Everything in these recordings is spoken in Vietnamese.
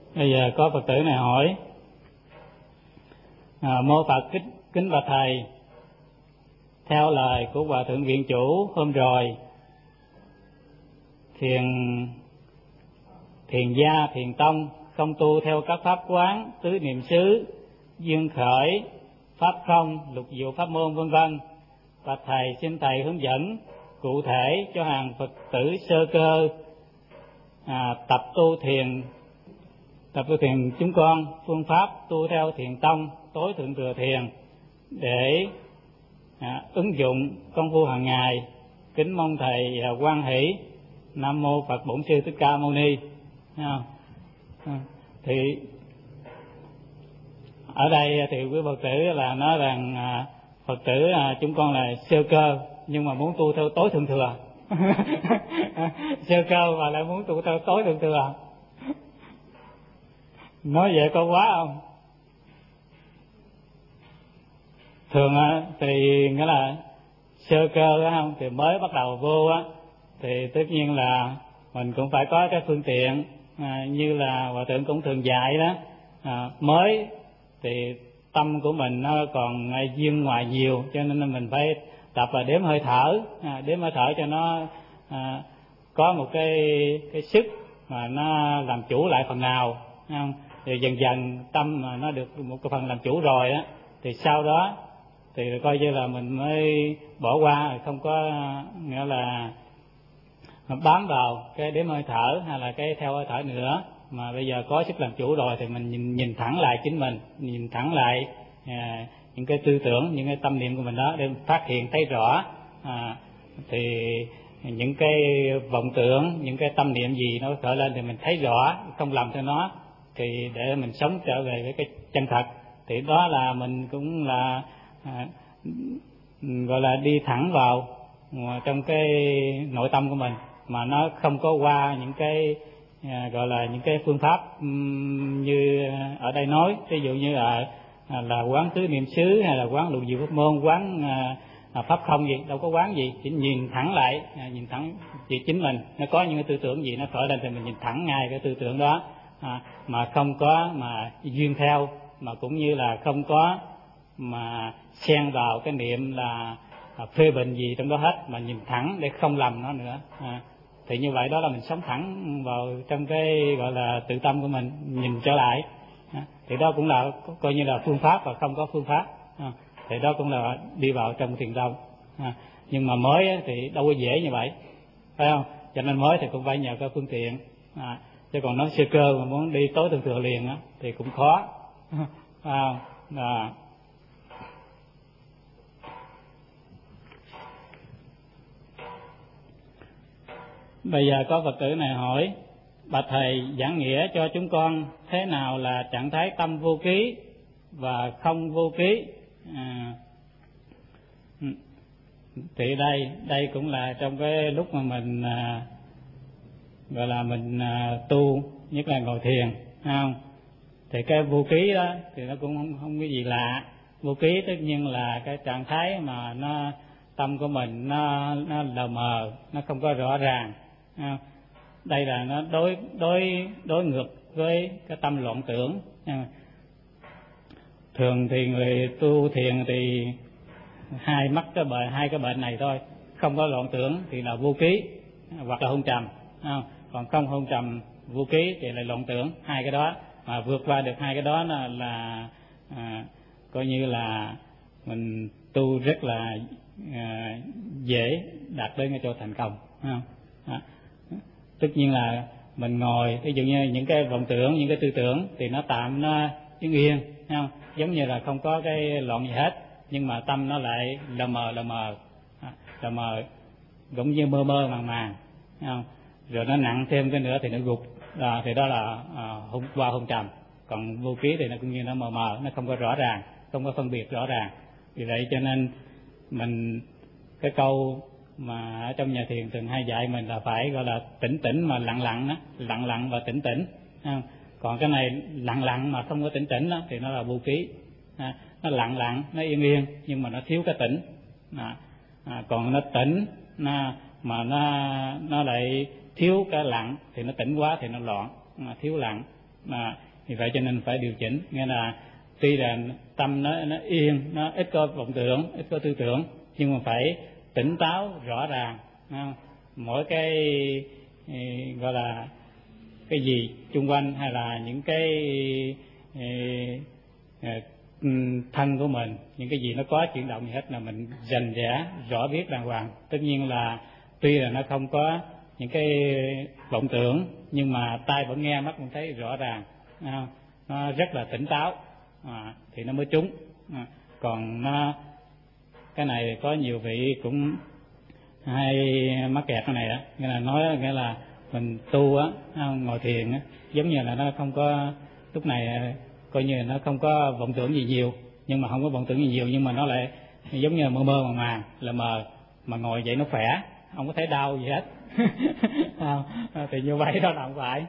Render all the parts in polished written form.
Bây giờ có Phật tử này hỏi: mô Phật kính bạch thầy, theo lời của Hòa thượng Viện Chủ hôm rồi, thiền gia thiền tông không tu theo các pháp quán, tứ niệm xứ, duyên khởi, pháp không, lục diệu pháp môn vân vân. Bạch thầy, xin thầy hướng dẫn cụ thể cho hàng Phật tử sơ cơ tập tu thiền chúng con phương pháp tu theo thiền tông tối thượng thừa thiền để ứng dụng công phu hàng ngày. Kính mong thầy hoan hỷ. Nam mô Phật Bổn Sư Thích Ca Mâu Ni. Thì ở đây thì quý Phật tử là nói rằng Phật tử chúng con là sơ cơ nhưng mà muốn tu theo tối thượng thừa. Sơ cơ mà lại muốn tu theo tối thượng thừa, nói vậy có quá không? Thường thì nghĩa là sơ cơ đó không, thì mới bắt đầu vô á, thì tất nhiên là mình cũng phải có cái phương tiện như là Hòa thượng cũng thường dạy đó. Mới thì tâm của mình nó còn duyên ngoài nhiều, cho nên là mình phải tập là đếm hơi thở, đếm hơi thở cho nó có một cái sức mà nó làm chủ lại phần nào, không? Thì dần dần tâm mà nó được một cái phần làm chủ rồi á, thì sau đó thì coi như là mình mới bỏ qua, không có nghĩa là bám vào cái đếm hơi thở hay là cái theo hơi thở nữa, mà bây giờ có sức làm chủ rồi thì mình nhìn thẳng lại chính mình, nhìn thẳng lại những cái tư tưởng, những cái tâm niệm của mình đó để phát hiện thấy rõ. Thì những cái vọng tưởng, những cái tâm niệm gì nó khởi lên thì mình thấy rõ, không làm theo nó, thì để mình sống trở về với cái chân thật. Thì đó là mình cũng là gọi là đi thẳng vào trong cái nội tâm của mình, mà nó không có qua những cái gọi là những cái phương pháp như ở đây nói, ví dụ như là quán tứ niệm xứ hay là quán lục diệu pháp môn, quán pháp không gì, đâu có quán gì, chỉ nhìn thẳng lại, nhìn thẳng chỉ chính mình. Nó có những cái tư tưởng gì nó khởi lên thì mình nhìn thẳng ngay cái tư tưởng đó, mà không có mà duyên theo, mà cũng như là không có mà xen vào cái niệm là phê bình gì trong đó hết, mà nhìn thẳng để không lầm nó nữa. Thì như vậy đó là mình sống thẳng vào trong cái gọi là tự tâm của mình, nhìn trở lại. Thì đó cũng là coi như là phương pháp và không có phương pháp. Thì đó cũng là đi vào trong thiền tông. Nhưng mà mới thì đâu có dễ như vậy, phải không? Cho nên mới thì cũng phải nhờ cái phương tiện. Chứ còn nói sơ cơ mà muốn đi tối thượng thừa liền thì cũng khó. Bây giờ có Phật tử này hỏi: bạch thầy giảng nghĩa cho chúng con thế nào là trạng thái tâm vô ký và không vô ký. Thì đây cũng là trong cái lúc mà mình gọi là mình tu, nhất là ngồi thiền, không? Thì cái vô ký đó thì nó cũng không có gì lạ. Vô ký tất nhiên là cái trạng thái mà nó tâm của mình nó lờ mờ, nó không có rõ ràng. Đây là nó đối ngược với cái tâm loạn tưởng. Thường thì người tu thiền thì hai cái bệnh này thôi. Không có loạn tưởng thì là vô ký hoặc là hôn trầm, còn không hôn trầm vô ký thì là loạn tưởng. Hai cái đó mà vượt qua được hai cái đó là coi như là mình tu rất là dễ đạt đến cái chỗ thành công. Tất nhiên là mình ngồi, ví dụ như những cái vọng tưởng, những cái tư tưởng thì nó tạm nó đứng yên, không? Giống như là không có cái loạn gì hết, nhưng mà tâm nó lại lờ mờ, cũng như mơ màng, không? Rồi nó nặng thêm cái nữa thì nó gục, thì đó là qua hôn trầm. Còn vô ký thì nó cũng như nó mờ, nó không có rõ ràng, không có phân biệt rõ ràng. Vì vậy cho nên mình cái câu mà ở trong nhà thiền thường hay dạy mình là phải gọi là tĩnh mà lặng lặng và tĩnh. Còn cái này lặng mà không có tĩnh đó thì nó là vô ký. Nó lặng, nó yên nhưng mà nó thiếu cái tĩnh. Còn nó tĩnh mà nó lại thiếu cái lặng thì nó tĩnh quá thì nó loạn, thiếu lặng. Vì vậy cho nên phải điều chỉnh, nghĩa là tuy là tâm nó yên, nó ít có vọng tưởng, ít có tư tưởng, nhưng mà phải tỉnh táo rõ ràng. Mỗi cái gọi là cái gì chung quanh hay là những cái thân của mình, những cái gì nó có chuyển động gì hết là mình rành rẽ rõ biết đàng hoàng. Tất nhiên là tuy là nó không có những cái vọng tưởng, nhưng mà tai vẫn nghe, mắt vẫn thấy rõ ràng, nó rất là tỉnh táo, thì nó mới trúng. Còn cái này có nhiều vị cũng hay mắc kẹt cái này đó, nghĩa là mình tu á, ngồi thiền á, giống như là nó không có, lúc này coi như là nó không có vọng tưởng gì nhiều, nhưng mà không có vọng tưởng gì nhiều, nhưng mà nó lại giống như là mơ mơ màng, là mờ, mà ngồi vậy nó khỏe, không có thấy đau gì hết. Thì như vậy đó là không phải.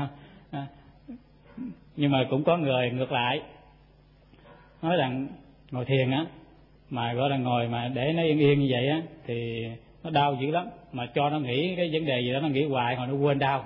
Nhưng mà cũng có người ngược lại nói rằng ngồi thiền á, mà gọi là ngồi mà để nó yên yên như vậy á thì nó đau dữ lắm, mà cho nó nghĩ cái vấn đề gì đó nó nghĩ hoài hồi nó quên đau.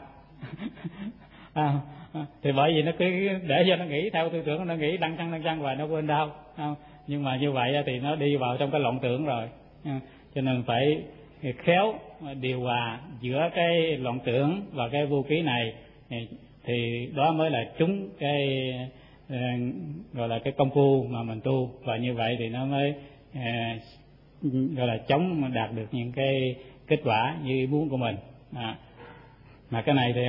Thì bởi vì nó cứ để cho nó nghĩ theo tư tưởng, nó nghĩ đăng chăng và nó quên đau. Nhưng mà như vậy thì nó đi vào trong cái lộn tưởng rồi. Cho nên phải khéo điều hòa giữa cái loạn tưởng và cái vô ký này, thì đó mới là trúng cái gọi là cái công phu mà mình tu, và như vậy thì nó mới gọi là chống đạt được những cái kết quả như ý muốn của mình. Mà cái này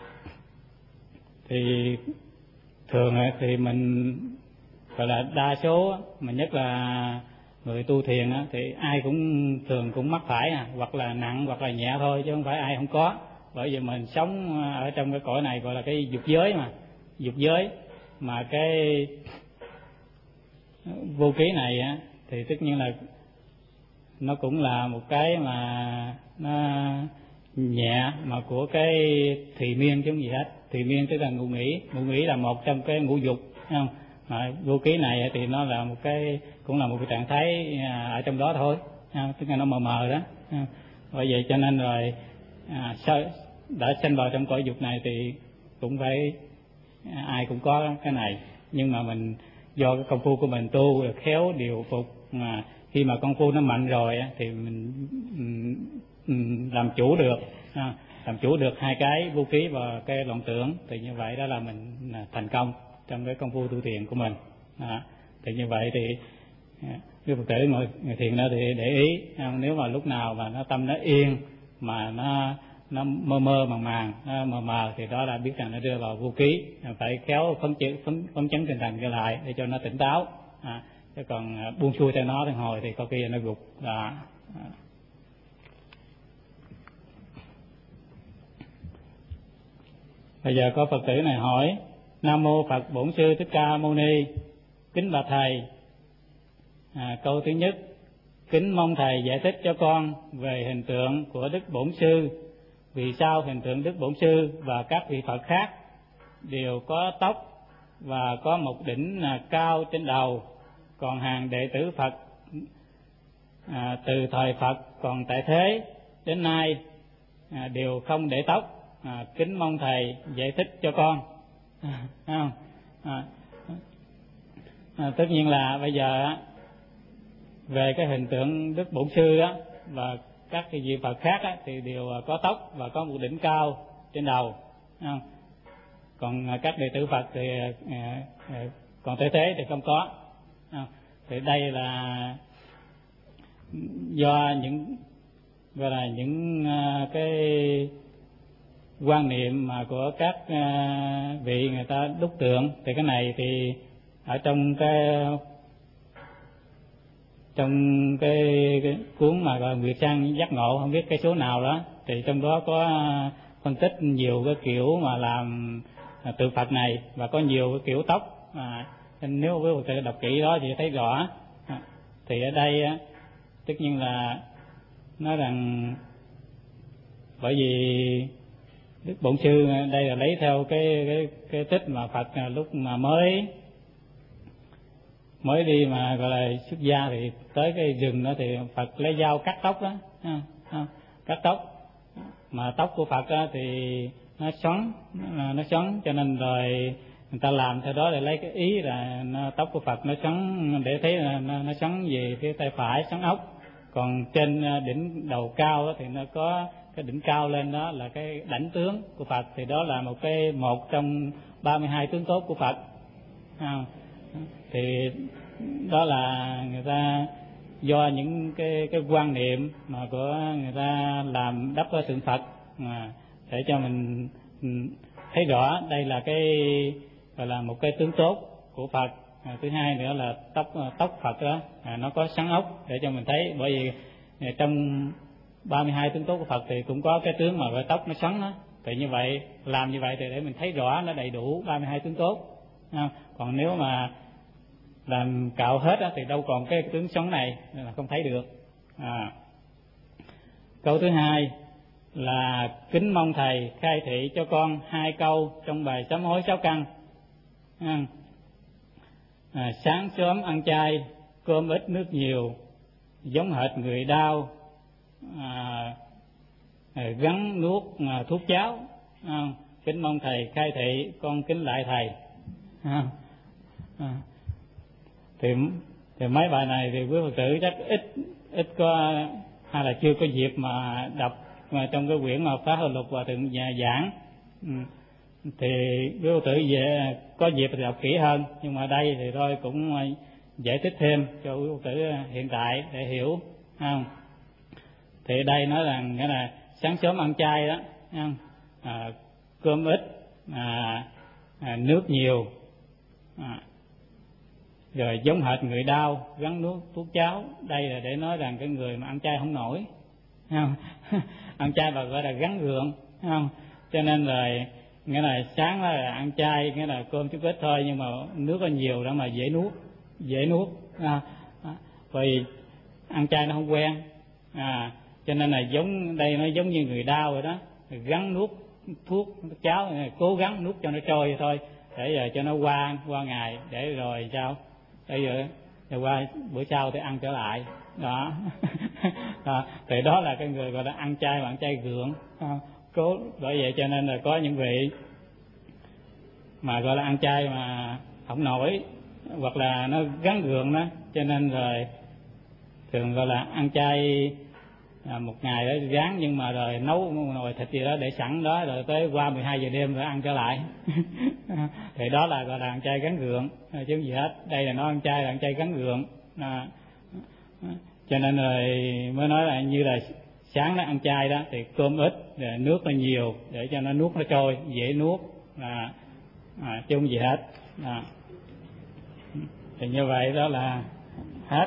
thì thường thì mình gọi là đa số, mà nhất là người tu thiền thì ai cũng thường cũng mắc phải, hoặc là nặng hoặc là nhẹ thôi, chứ không phải ai không có. Bởi vì mình sống ở trong cái cõi này gọi là cái dục giới, dục giới mà cái vô ký này thì tất nhiên là nó cũng là một cái mà nó nhẹ mà của cái thùy miên chứ không gì hết. Thùy miên tức là ngụ nghĩ là một trong cái ngũ dục, không? Mà vô ký này thì nó là một cái, cũng là một cái trạng thái ở trong đó thôi, tức là nó mờ mờ đó. Bởi vậy cho nên rồi đã sanh vào trong cõi dục này thì cũng phải ai cũng có cái này, nhưng mà mình do cái công phu của mình tu được khéo điều phục, mà khi mà công phu nó mạnh rồi thì mình làm chủ được hai cái vô ký và cái loạn tưởng, thì như vậy đó là mình thành công trong cái công phu tu thiền của mình. Thì như vậy thì cái Phật tử ngồi thiền đó thì để ý, nếu mà lúc nào mà nó tâm nó yên mà nó mơ màng mờ thì đó là biết rằng nó đưa vào vô ký, phải khéo phấn chấn tinh thần trở lại để cho nó tỉnh táo. Chứ còn buông xuôi theo nó thì hồi thì có khi nó gục. Bây giờ có Phật tử này hỏi: Nam mô Phật Bổn Sư Thích Ca Mâu Ni. Kính bạch thầy, câu thứ nhất, kính mong thầy giải thích cho con về hình tượng của Đức Bổn Sư. Vì sao hình tượng Đức Bổn Sư và các vị Phật khác đều có tóc và có một đỉnh cao trên đầu, còn hàng đệ tử Phật từ thời Phật còn tại thế đến nay đều không để tóc? Kính mong thầy giải thích cho con. Tất nhiên là bây giờ về cái hình tượng Đức Bổn Sư và các cái vị Phật khác thì đều có tóc và có một đỉnh cao trên đầu. Còn các đệ tử Phật thì còn tới thế thì không có. Thì đây là do những gọi là những cái quan niệm mà của các vị người ta đúc tượng. Thì cái này thì ở trong cái cuốn mà gọi Nguyệt Sang Giác Ngộ, không biết cái số nào đó, thì trong đó có phân tích nhiều cái kiểu mà làm tượng Phật này, và có nhiều cái kiểu tóc. Nếu quý vị đọc kỹ đó thì thấy rõ. Thì ở đây tất nhiên là nói rằng bởi vì Đức Bổn Sư đây là lấy theo cái tích mà Phật lúc mà mới đi mà gọi là xuất gia, thì tới cái rừng đó thì Phật lấy dao cắt tóc đó, cắt tóc. Mà tóc của Phật thì nó xoắn, cho nên rồi người ta làm theo đó để lấy cái ý là tóc của Phật nó xoắn, để thấy là nó xoắn về phía tay phải, xoắn ốc. Còn trên đỉnh đầu cao thì nó có cái đỉnh cao lên, đó là cái đảnh tướng của Phật, thì đó là một trong 32 tướng tốt của Phật. Thì đó là người ta do những cái quan niệm mà của người ta làm đắp ở tượng Phật để cho mình thấy rõ đây là cái gọi là một cái tướng tốt của Phật. Thứ hai nữa là tóc Phật đó nó có xoắn ốc để cho mình thấy, bởi vì trong 32 tướng tốt của Phật thì cũng có cái tướng mà cái tóc nó xoắn đó. Thì như vậy, làm như vậy thì để mình thấy rõ nó đầy đủ 32 tướng tốt. Còn nếu mà làm cạo hết thì đâu còn cái tướng xoắn này, nên là không thấy được. Câu thứ hai là kính mong thầy khai thị cho con 2 câu trong bài sám hối 6 căn. Sáng sớm ăn chay, cơm ít nước nhiều, giống hệt người đau, gắn nuốt thuốc cháo. Kính mong thầy khai thị, con kính lại thầy. Thì mấy bài này thì quý Phật tử chắc ít có, hay là chưa có dịp mà đọc mà trong cái quyển mà Phá Hư Lục Hòa Thượng giảng. Thì quý Phật tử về có dịp thì đọc kỹ hơn, nhưng mà đây thì thôi cũng giải thích thêm cho quý Phật tử hiện tại để hiểu. Thì đây nói rằng nghĩa là sáng sớm ăn chay đó, cơm ít, nước nhiều, rồi giống hệt người đau, gắn nuốt thuốc cháo. Đây là để nói rằng cái người mà ăn chay không nổi, ăn chay và gọi là gắn gượng, cho nên là nghĩa là sáng là ăn chay, nghĩa là cơm chút ít thôi, nhưng mà nước có nhiều đó mà dễ nuốt, vì ăn chay nó không quen, cho nên là đây nó giống như người đau rồi đó, gắn nuốt thuốc cháo, cố gắng nuốt cho nó trôi thôi, để giờ cho nó qua ngày, để rồi sao, bây giờ qua bữa sau thì ăn trở lại đó. Thì đó là cái người gọi là ăn chay mà ăn chay gượng, cố. Bởi vậy cho nên là có những vị mà gọi là ăn chay mà không nổi, hoặc là nó gắn gượng đó, cho nên rồi thường gọi là ăn chay một ngày đó ráng, nhưng mà rồi nấu nồi thịt gì đó để sẵn đó, rồi tới qua 12 giờ đêm rồi ăn trở lại. Thì đó là gọi là ăn chay gắn gượng, chứ không gì hết. Đây là nó ăn chay là ăn chay gắn gượng. Cho nên rồi mới nói là như là sáng nó ăn chay đó thì cơm ít, rồi nước nó nhiều để cho nó nuốt nó trôi, dễ nuốt, chứ không gì hết. Thì như vậy đó là hết.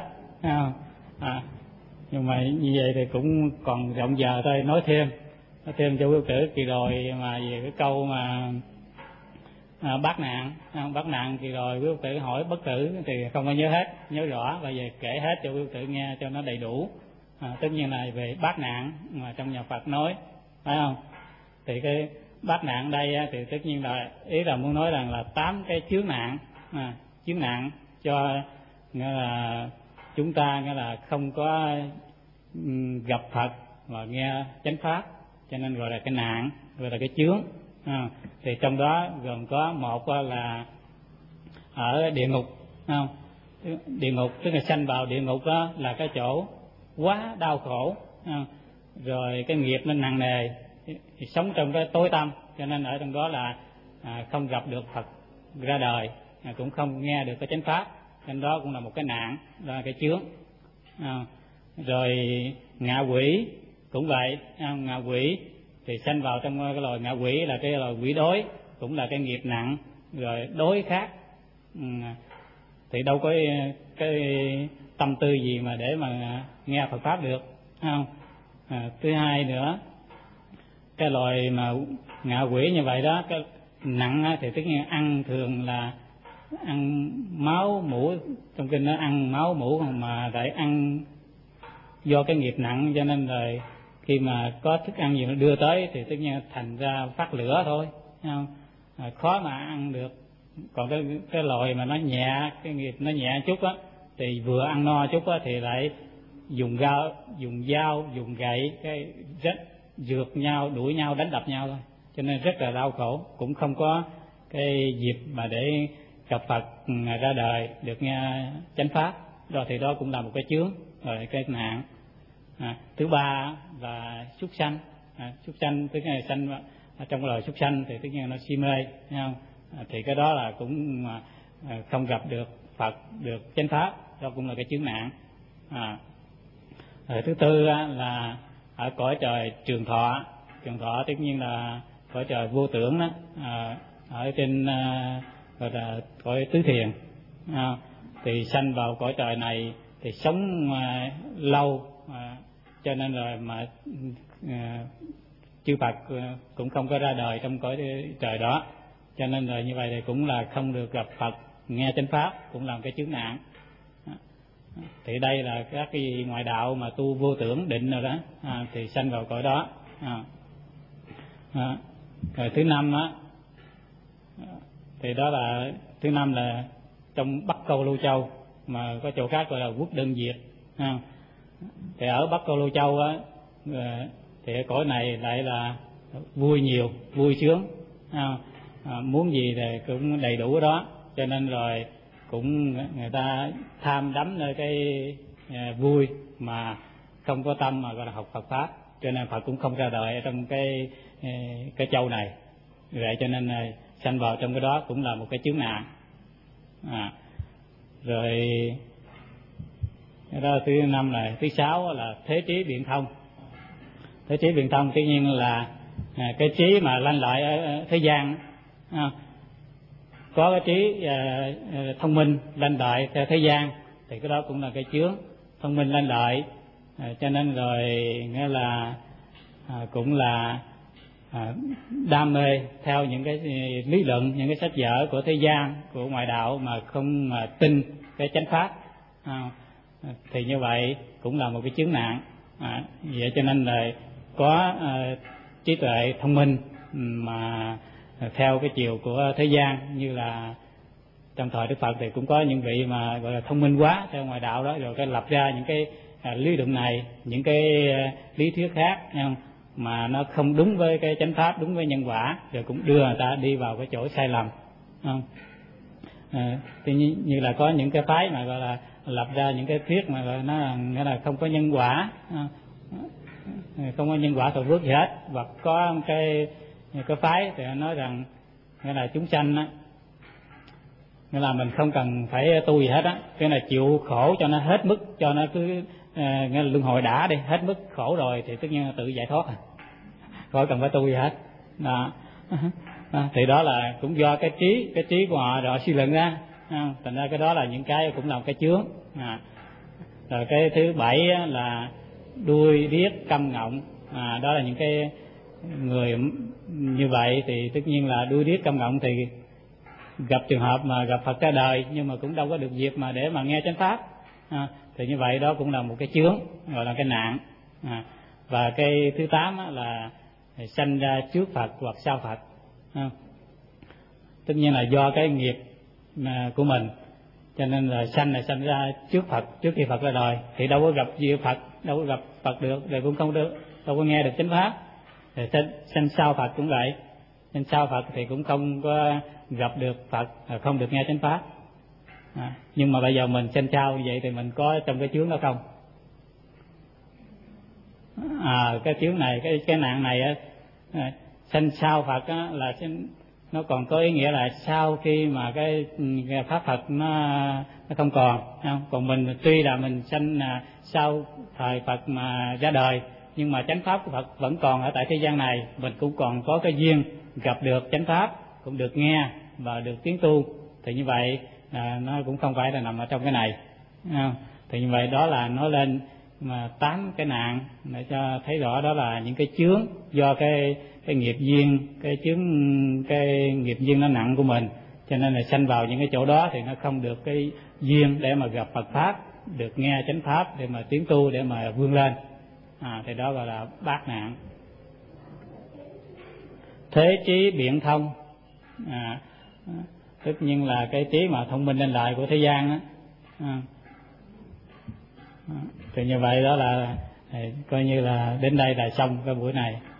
Nhưng mà như vậy thì cũng còn rộng giờ thôi, nói thêm cho quý tử. Kỳ rồi mà về cái câu mà bát nạn kỳ rồi quý tử hỏi bất tử thì không có nhớ hết, nhớ rõ, và về kể hết cho quý tử nghe cho nó đầy đủ. Tất nhiên là về bát nạn mà trong nhà Phật nói, phải không? Thì cái bát nạn đây thì tất nhiên là ý là muốn nói rằng là 8 cái chướng nạn cho nghĩa là chúng ta nghĩa là không có gặp Phật và nghe chánh pháp, cho nên gọi là cái nạn, gọi là cái chướng. Thì trong đó gồm có một là ở địa ngục, địa ngục tức là sanh vào địa ngục đó là cái chỗ quá đau khổ, rồi cái nghiệp nó nặng nề, thì sống trong cái tối tăm, cho nên ở trong đó là không gặp được Phật ra đời, cũng không nghe được cái chánh pháp, nên đó cũng là một cái nạn, đó là cái chướng. Rồi ngạ quỷ cũng vậy, ngạ quỷ thì sanh vào trong cái loài ngạ quỷ là cái loài quỷ đối, cũng là cái nghiệp nặng, rồi đối khác, thì đâu có cái tâm tư gì mà để mà nghe Phật pháp được, không? Thứ hai nữa, cái loài mà ngạ quỷ như vậy đó, cái nặng thì tất nhiên ăn thường là ăn máu mủ, trong kinh nó ăn máu mủ, mà lại ăn do cái nghiệp nặng, cho nên rồi khi mà có thức ăn gì nó đưa tới thì tất nhiên thành ra phát lửa thôi, không? Khó mà ăn được. Còn cái loại mà nó nhẹ, cái nghiệp nó nhẹ chút á, thì vừa ăn no chút á thì lại dùng dao, dùng gậy, cái rết dược nhau, đuổi nhau, đánh đập nhau thôi. cho nên rất là đau khổ, cũng không có cái dịp mà để gặp Phật ra đời được nghe chánh pháp. Đó thì đó cũng là một cái chướng, rồi cái nạn. Thứ ba là súc sanh. Súc sanh tức là sanh trong loài súc sanh thì tất nhiên nó si mê, thấy không? Thì cái đó là cũng không gặp được Phật, được chánh pháp, đó cũng là cái chướng nạn. Rồi thứ tư là ở cõi trời trường thọ. Trường thọ tất nhiên là cõi trời vô tưởng đó, ở trên gọi là cõi tứ thiền. Thì sanh vào cõi trời này thì sống lâu, cho nên là mà chư Phật cũng không có ra đời trong cõi trời đó, cho nên là như vậy thì cũng là không được gặp Phật nghe chánh pháp, cũng là một cái chướng nạn. Thì đây là các cái ngoại đạo mà tu vô tưởng định rồi đó, thì sanh vào cõi đó. Rồi thứ năm thì đó là thứ năm là trong Bắc Câu Lưu Châu, mà có chỗ khác gọi là quốc đơn diệt. Thì ở Bắc Câu Lưu Châu thì ở cõi này lại là vui nhiều, vui sướng, muốn gì thì cũng đầy đủ đó, cho nên rồi cũng người ta tham đắm nơi cái vui mà không có tâm mà gọi là học Phật pháp, cho nên Phật cũng không ra đời ở trong cái châu này. Vậy cho nên sanh vào trong cái đó cũng là một cái chướng nạn. Rồi đó, thứ năm là thứ sáu là thế trí biện thông. Thế trí biện thông tất nhiên là cái trí mà lanh lợi ở thế gian, có cái trí thông minh lanh lợi theo thế gian thì cái đó cũng là cái chướng, thông minh lanh lợi. Cho nên rồi nghĩa là cũng là đam mê theo những cái lý luận, những cái sách vở của thế gian, của ngoại đạo mà không mà tin cái chánh pháp, thì như vậy cũng là một cái chướng nạn. Vậy cho nên là có trí tuệ thông minh mà theo cái chiều của thế gian, như là trong thời Đức Phật thì cũng có những vị mà gọi là thông minh quá theo ngoại đạo đó, rồi cái lập ra những cái lý luận này, những cái lý thuyết khác, không? Mà nó không đúng với cái chánh pháp, đúng với nhân quả, rồi cũng đưa người ta đi vào cái chỗ sai lầm, không? Thì như là có những cái phái mà gọi là lập ra những cái thuyết mà gọi nó nghĩa là không có nhân quả, không có nhân quả tội phước gì hết, hoặc có cái phái thì nói rằng nghĩa là chúng sanh á, nghĩa là mình không cần phải tu gì hết á, cái là chịu khổ cho nó hết mức, cho nó cứ nghĩa là luân hồi đã đi, hết mức khổ rồi thì tất nhiên là tự giải thoát, khỏi cần phải tu gì hết. Đó. Thì đó là cũng do cái trí của họ rồi suy luận ra, thành ra cái đó là những cái cũng là một cái chướng. Rồi cái thứ bảy là đuôi điếc câm ngọng. Đó là những cái người như vậy thì tất nhiên là đuôi điếc câm ngọng thì gặp trường hợp mà gặp Phật ra đời nhưng mà cũng đâu có được dịp mà để mà nghe chánh pháp, thì như vậy đó cũng là một cái chướng, gọi là cái nạn. Và cái thứ 8 là sanh ra trước Phật hoặc sau Phật. Tất nhiên là do cái nghiệp của mình, cho nên là sanh ra trước Phật, trước khi Phật ra đời thì đâu có gặp gì Phật, đâu có gặp Phật được, rồi cũng không được, đâu có nghe được chánh pháp. Rồi sanh sau Phật cũng vậy, sanh sau Phật thì cũng không có gặp được Phật, không được nghe chánh pháp. Nhưng mà bây giờ mình sanh sau như vậy thì mình có trong cái chướng đó không? Cái chướng này, cái nạn này sanh sau Phật là nó còn có ý nghĩa là sau khi mà cái pháp Phật nó không còn, không? Còn mình tuy là mình sanh sau thời Phật mà ra đời, nhưng mà chánh pháp của Phật vẫn còn ở tại thế gian này, mình cũng còn có cái duyên gặp được chánh pháp, cũng được nghe và được tiến tu, thì như vậy nó cũng không phải là nằm ở trong cái này, không? Thì như vậy đó là nói lên mà 8 cái nạn để cho thấy rõ đó là những cái chướng do cái nghiệp duyên, cái nghiệp duyên nó nặng của mình, cho nên là sanh vào những cái chỗ đó thì nó không được cái duyên để mà gặp Phật pháp, được nghe chánh pháp để mà tiến tu, để mà vươn lên. Thì đó gọi là bát nạn. Thế trí biện thông, tất nhiên là cái trí mà thông minh lên lại của thế gian á. Thì như vậy đó là coi như là đến đây là xong cái buổi này.